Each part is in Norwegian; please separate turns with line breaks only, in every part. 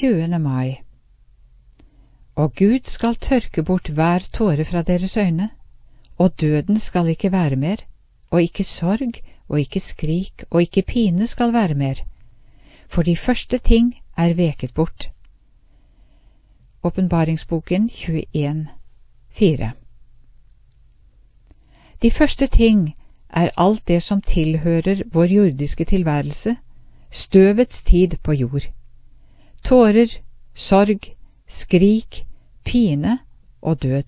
20. mai. Og Gud skal tørke bort hver tåre fra deres øyne, og døden skal ikke være mer, og ikke sorg, og ikke skrik, og ikke pine skal være mer, for de første ting er veket bort. Åpenbaringsboken 21:4. De første ting er alt det som tilhører vår jordiske tilværelse, støvets tid på jord. Tårer, sorg, skrik, pine og død.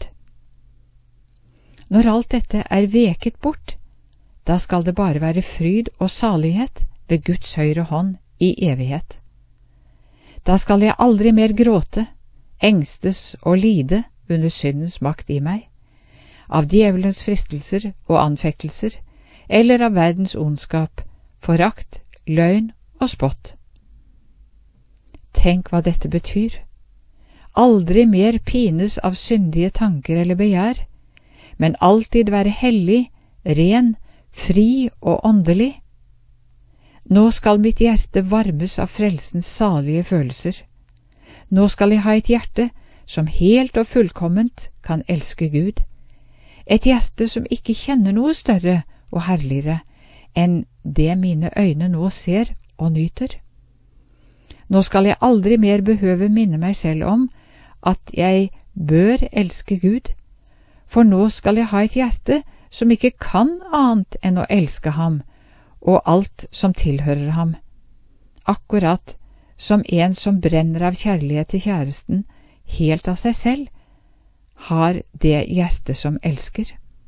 Når alt dette er veket bort, da skal det bare være fryd og salighet ved Guds høyre hånd i evighet. Da skal jeg aldri mer gråte, engstes og lide under syndens makt i meg, av djevelens fristelser og anfektelser, eller av verdens ondskap, forakt, løgn og spott. Tenk hva dette betyr. Aldri mer pines av syndige tanker eller begjær, men alltid være hellig, ren, fri og åndelig. Nå skal mitt hjerte varmes av frelsens salige følelser. Nå skal jeg ha et hjerte som helt og fullkomment kan elske Gud. Et hjerte som ikke kjenner noe større og herligere enn det mine øyne nå ser og nyter. Nå skal jeg aldri mer behøve minne meg selv om at jeg bør elske Gud, for nå skal jeg ha et hjerte som ikke kan annet enn å elske ham og alt som tilhører ham, akkurat som en som brenner av kjærlighet til kjæresten helt av seg selv, har det hjerte som elsker.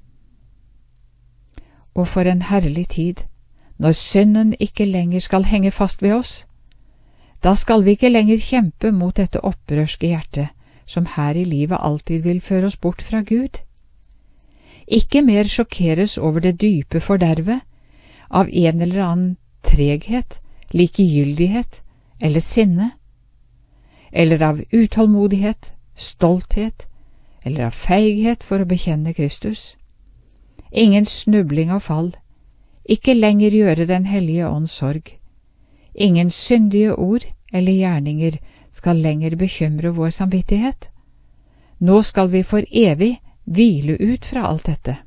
Og for en herlig tid, når synden ikke lenger skal henge fast ved oss. Da skal vi ikke lenger kjempe mot dette opprørske hjertet, som her i livet alltid vil føre oss bort fra Gud. Ikke mer sjokkeres over det dype fordervet, av en eller annen treghet, likegyldighet eller sinne, eller av utålmodighet, stolthet, eller av feighet for å bekjenne Kristus. Ingen snubling og fall, ikke lenger gjøre Den hellige ånds sorg. Ingen syndige ord eller gjerninger skal lenger bekymre vår samvittighet. Nå skal vi for evig hvile ut fra alt dette.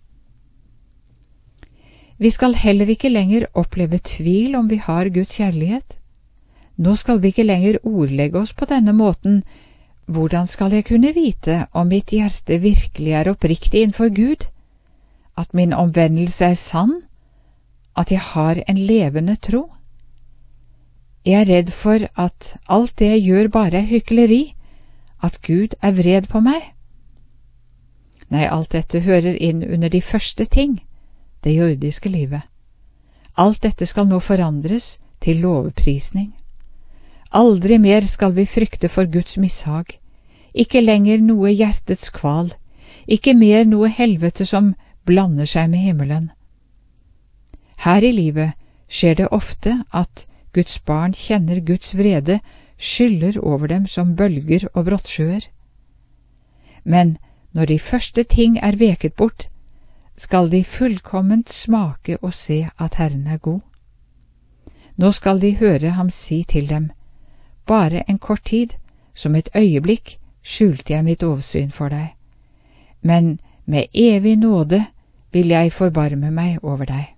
Vi skal heller ikke lenger oppleve tvil om vi har Guds kjærlighet. Nå skal vi ikke lenger ordlegge oss på denne måten. Hvordan skal jeg kunne vite om mitt hjerte virkelig er oppriktig innenfor Gud? At min omvendelse er sann? At jeg har en levende tro? Jeg er redd for at alt det jeg gjør bare er hykleri, at Gud er vred på meg. Nei, alt dette hører inn under de første ting, det jordiske livet. Alt dette skal nå forandres til lovprisning. Aldri mer skal vi frykte for Guds mishag, ikke lenger noe hjertets kval, ikke mer noe helvete som blander seg med himmelen. Her i livet skjer det ofte at Guds barn kjenner Guds vrede skyller over dem som bølger og brottsjøer. Men når de første ting er veket bort, skal de fullkomment smake og se at Herren er god. Nå skal de høre ham si til dem, bare en kort tid, som et øyeblikk, skjulte jeg mitt åsyn for deg, men med evig nåde vil jeg forbarme meg over deg.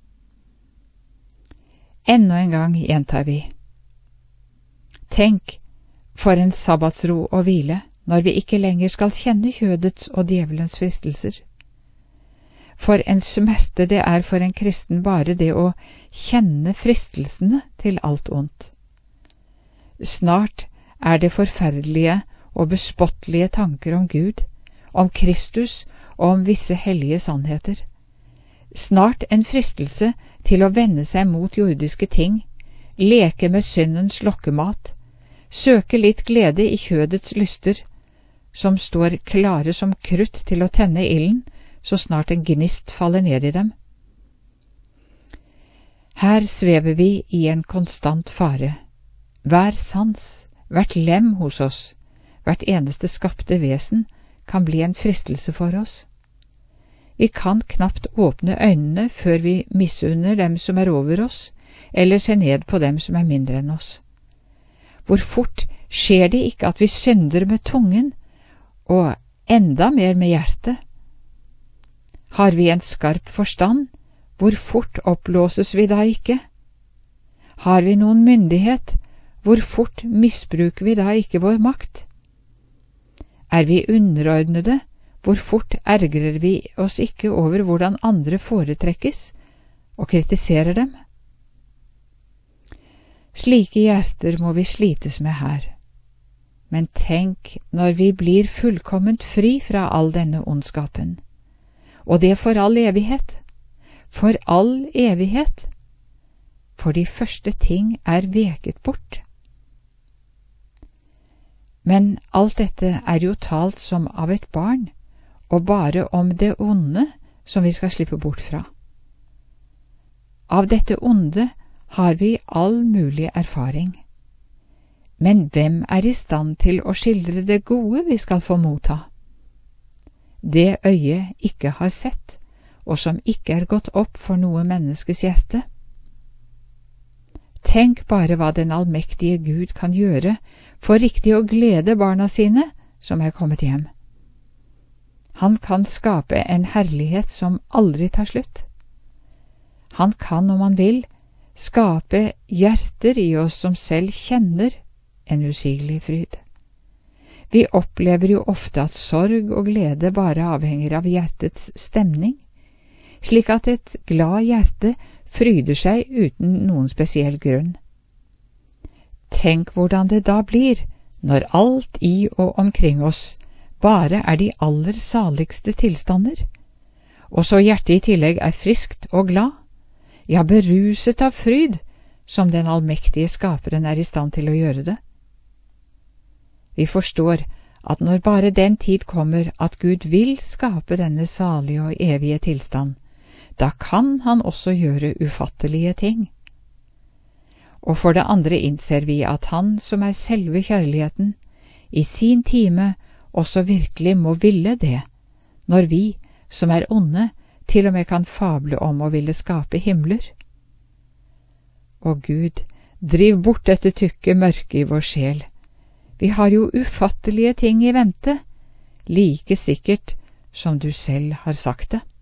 Enda en gang gjentar vi. Tenk, for en sabbatsro og hvile, når vi ikke lenger skal kjenne kjødets og djevelens fristelser. For en smerte det er for en kristen bare det å kjenne fristelsene til alt ondt. Snart er det forferdelige og bespottelige tanker om Gud, om Kristus og om visse hellige sannheter. Snart en fristelse til å vende seg mot jordiske ting, leke med syndens lokkemat, søke litt glede i kjødets lyster, som står klare som krutt til å tenne ilden, så snart en gnist faller ned i dem. Her svever vi i en konstant fare. Hver sans, hvert lem hos oss, hvert eneste skapte vesen kan bli en fristelse for oss. Vi kan knapt åpne øynene før vi misunner dem som er over oss, eller ser ned på dem som er mindre enn oss. Hvor fort Skjer det ikke at vi synder med tungen, og enda mer med hjertet? Har vi en skarp forstand, hvor fort oppblåses vi da ikke? Har vi noen myndighet, hvor fort misbruker vi da ikke vår makt? Er vi underordnede, hvor fort ergrer vi oss ikke over hvordan andre foretrekkes, og kritiserer dem? Slike hjerter må vi slites med her. Men tenk når vi blir fullkomment fri fra all denne ondskapen, og det for all evighet. For all evighet. For de første ting er veket bort. Men alt dette er jo talt som av et barn, og bare om det onde som vi skal slippe bort fra. Av dette onde har vi all mulig erfaring. Men hvem er i stand til å skildre det gode vi skal få motta? Det øyet ikke har sett, og som ikke er gått opp for noe menneskes hjerte. Tenk bare hva den allmektige Gud kan gjøre for riktig å glede barna sine som er kommet hjem. Han kan skape en herlighet som aldri tar slutt. Han kan, om han vil, skape hjerter i oss som selv kjenner en usigelig fryd. Vi opplever jo ofte at sorg og glede bare avhenger av hjertets stemning, slik at et glad hjerte fryder seg uten noen spesiell grunn. Tenk hvordan det da blir når alt i og omkring oss bare er de aller saligste tilstander, og så hjertet i tillegg er friskt og glad, ja, beruset av fryd, som den allmektige skaperen er i stand til å gjøre det. Vi forstår at når bare den tid kommer at Gud vil skape denne salige og evige tilstand, da kan han også gjøre ufattelige ting. Og for det andre innser vi at han som er selve kjærligheten, i sin time også virkelig må ville det, når vi, som er onde, til og med kan fable om å ville skape himler. Å Gud, driv bort dette tykke mørket i vår sjel. Vi har jo ufattelige ting i vente, like sikkert som du selv har sagt det.